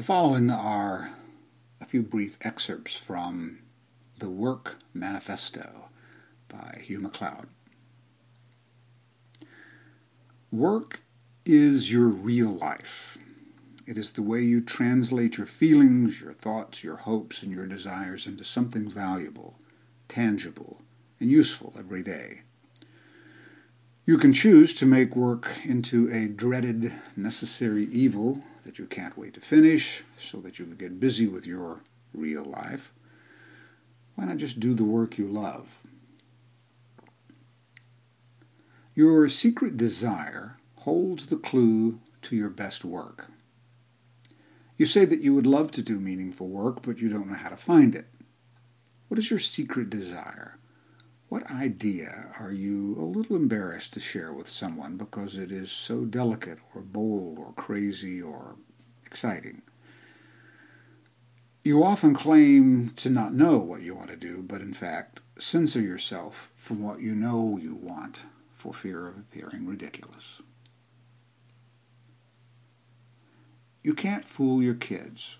following are a few brief excerpts from The Work Manifesto by Hugh MacLeod. Work is your real life. It is the way you translate your feelings, your thoughts, your hopes, and your desires into something valuable, tangible, and useful every day. You can choose to make work into a dreaded, necessary evil that you can't wait to finish so that you can get busy with your real life. Why not just do the work you love? Your secret desire holds the clue to your best work. You say that you would love to do meaningful work, but you don't know how to find it. What is your secret desire? What idea are you a little embarrassed to share with someone because it is so delicate or bold or crazy or exciting? You often claim to not know what you want to do, but in fact censor yourself from what you know you want for fear of appearing ridiculous. You can't fool your kids.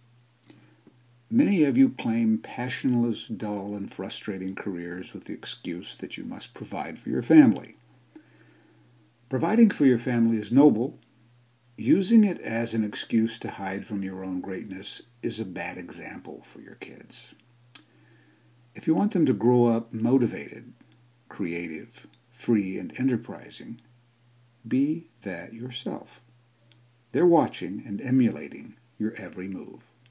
Many of you claim passionless, dull, and frustrating careers with the excuse that you must provide for your family. Providing for your family is noble. Using it as an excuse to hide from your own greatness is a bad example for your kids. If you want them to grow up motivated, creative, free, and enterprising, be that yourself. They're watching and emulating your every move.